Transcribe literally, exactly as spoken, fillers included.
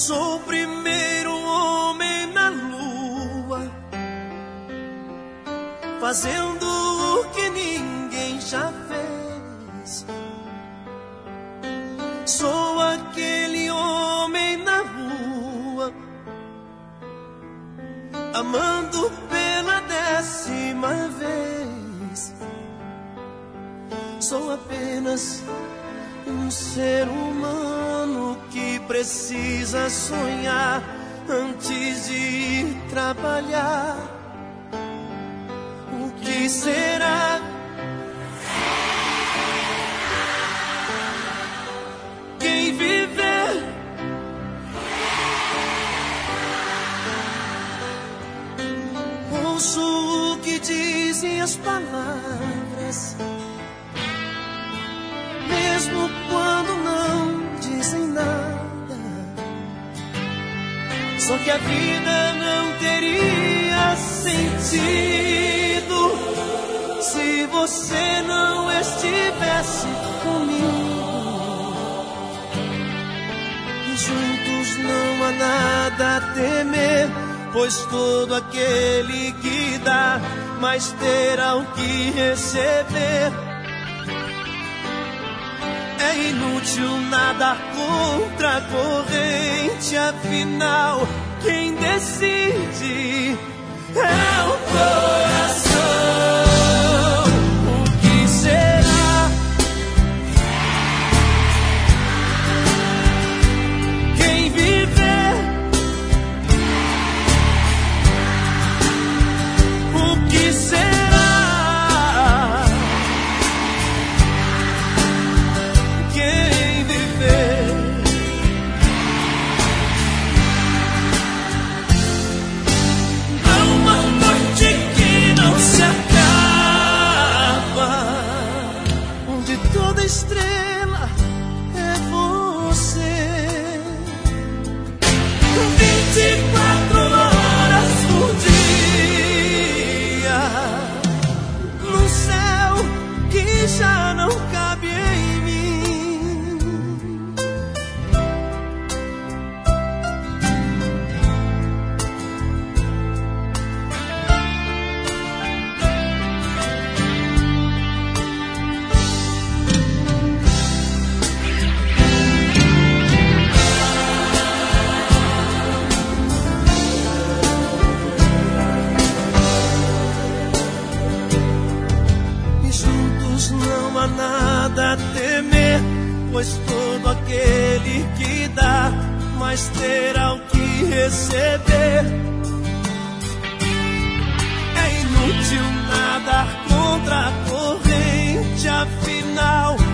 Sou o primeiro homem na lua, fazendo o que ninguém já fez. Sou aquele homem na rua, amando pela décima vez. Sou apenas um ser humano que precisa sonhar antes de ir trabalhar. O que será? Quem viver ouço o que dizem as palavras, mesmo quando não dizem nada. Só que a vida não teria sentido se você não estivesse comigo. E juntos não há nada a temer, pois todo aquele que dá, mais terá o que receber. É inútil nadar contra a corrente, afinal, quem decide é o coração. O que será? Quem viver? O que será? Estrela é você. Vinte e quatro horas por dia, num céu que já não cabe em mim. Não há nada a temer, pois todo aquele que dá, mais terá o que receber. É inútil nadar contra a corrente, afinal,